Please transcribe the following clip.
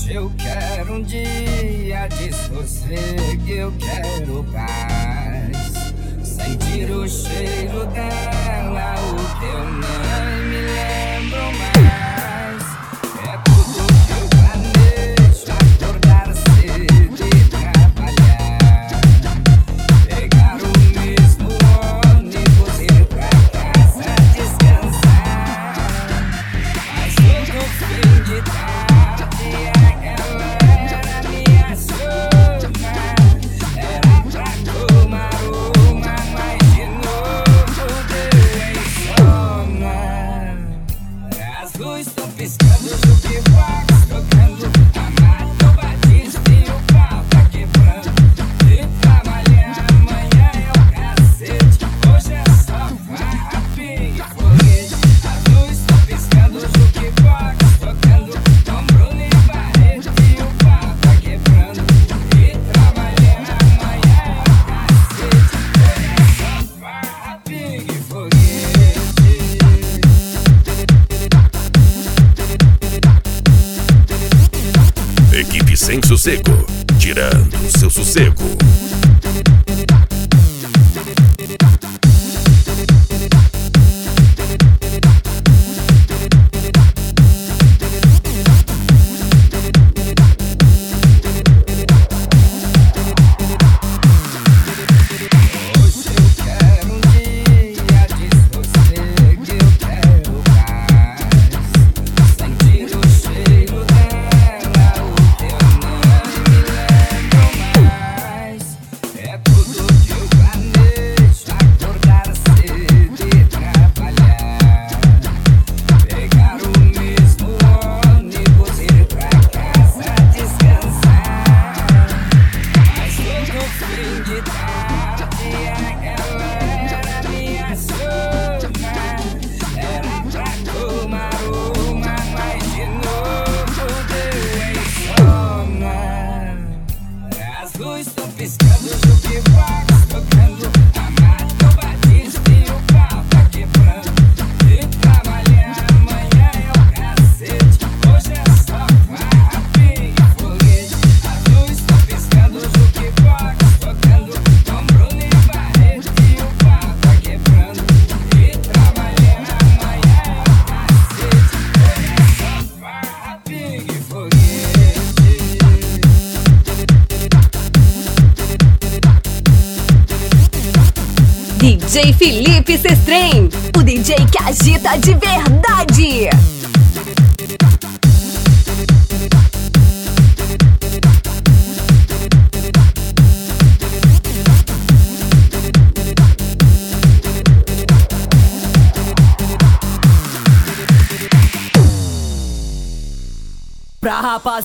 Eu quero um dia de sossego, eu quero paz. Sentir o cheiro dela, o teu nem me lembro mais. É tudo que eu planejo, acordar cedo e trabalhar. Pegar o mesmo ônibus, ir pra casa descansar. Mas todo fim de tarde Sem sossego, tirando o seu sossego. DJ Felipe Sestrem, o DJ que agita de verdade. Pra rapaziada